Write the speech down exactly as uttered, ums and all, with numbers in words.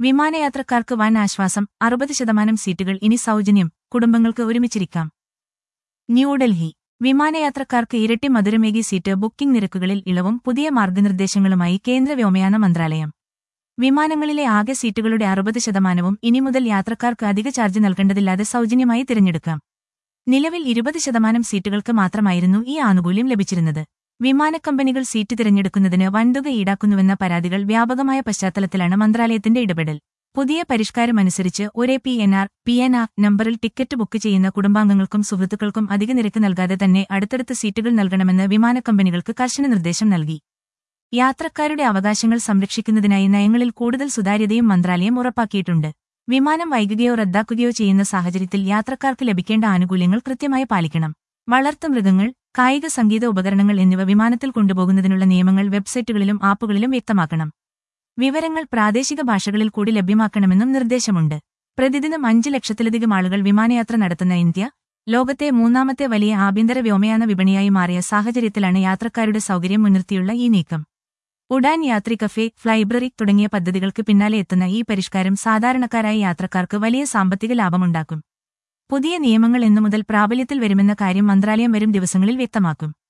വിമാനയാത്രക്കാർക്ക് വൻ ആശ്വാസം, അറുപത് ശതമാനം സീറ്റുകൾ ഇനി സൗജന്യം, കുടുംബങ്ങൾക്ക് ഒരുമിച്ചിരിക്കാം. ന്യൂഡൽഹി വിമാനയാത്രക്കാർക്ക് ഇരട്ടി മധുരമേകി സീറ്റ് ബുക്കിംഗ് നിരക്കുകളിൽ ഇളവും പുതിയ മാർഗനിർദ്ദേശങ്ങളുമായി കേന്ദ്ര വ്യോമയാന മന്ത്രാലയം. വിമാനങ്ങളിലെ ആകെ സീറ്റുകളുടെ അറുപത് ശതമാനവും ഇനി മുതൽ യാത്രക്കാർക്ക് അധിക ചാർജ് നൽകേണ്ടതില്ലാതെ സൗജന്യമായി തിരഞ്ഞെടുക്കാം. നിലവിൽ ഇരുപത് ശതമാനം സീറ്റുകൾക്ക് മാത്രമായിരുന്നു ഈ ആനുകൂല്യം ലഭിച്ചിരുന്നത്. വിമാനക്കമ്പനികൾ സീറ്റ് തിരഞ്ഞെടുക്കുന്നതിന് വൻതുക ഈടാക്കുന്നുവെന്ന പരാതികൾ വ്യാപകമായ പശ്ചാത്തലത്തിലാണ് മന്ത്രാലയത്തിന്റെ ഇടപെടൽ. പുതിയ പരിഷ്കാരമനുസരിച്ച് ഒരേ P N R, P N R നമ്പറിൽ ടിക്കറ്റ് ബുക്ക് ചെയ്യുന്ന കുടുംബാംഗങ്ങൾക്കും സുഹൃത്തുക്കൾക്കും അധിക നിരക്ക് നൽകാതെ തന്നെ അടുത്തടുത്ത് സീറ്റുകൾ നൽകണമെന്ന് വിമാനക്കമ്പനികൾക്ക് കർശന നിർദ്ദേശം നൽകി. യാത്രക്കാരുടെ അവകാശങ്ങൾ സംരക്ഷിക്കുന്നതിനായി നയങ്ങളിൽ കൂടുതൽ സുതാര്യതയും മന്ത്രാലയം ഉറപ്പാക്കിയിട്ടുണ്ട്. വിമാനം വൈകുകയോ റദ്ദാക്കുകയോ ചെയ്യുന്ന സാഹചര്യത്തിൽ യാത്രക്കാർക്ക് ലഭിക്കേണ്ട ആനുകൂല്യങ്ങൾ കൃത്യമായി പാലിക്കണം. വളർത്തുമൃഗങ്ങൾ, കായിക സംഗീത ഉപകരണങ്ങൾ എന്നിവ വിമാനത്തിൽ കൊണ്ടുപോകുന്നതിനുള്ള നിയമങ്ങൾ വെബ്സൈറ്റുകളിലും ആപ്പുകളിലും വ്യക്തമാക്കണം. വിവരങ്ങൾ പ്രാദേശിക ഭാഷകളിൽ കൂടി ലഭ്യമാക്കണമെന്നും നിർദ്ദേശമുണ്ട്. പ്രതിദിനം അഞ്ച് ലക്ഷത്തിലധികം ആളുകൾ വിമാനയാത്ര നടത്തുന്ന ഇന്ത്യ, ലോകത്തെ മൂന്നാമത്തെ വലിയ ആഭ്യന്തര വ്യോമയാന വിപണിയായി മാറിയ സാഹചര്യത്തിലാണ് യാത്രക്കാരുടെ സൗകര്യം മുൻനിർത്തിയുള്ള ഈ നീക്കം. ഉഡാൻ യാത്രി കഫേ, ഫ്ലൈബ്രറി തുടങ്ങിയ പദ്ധതികൾക്ക് പിന്നാലെ എത്തുന്ന ഈ പരിഷ്കാരം സാധാരണക്കാരായ യാത്രക്കാർക്ക് വലിയ സാമ്പത്തിക ലാഭമുണ്ടാക്കും. പുതിയ നിയമങ്ങൾ എന്നു മുതൽ പ്രാബല്യത്തിൽ വരുമെന്ന കാര്യം മന്ത്രാലയം വരും ദിവസങ്ങളിൽ വ്യക്തമാക്കും.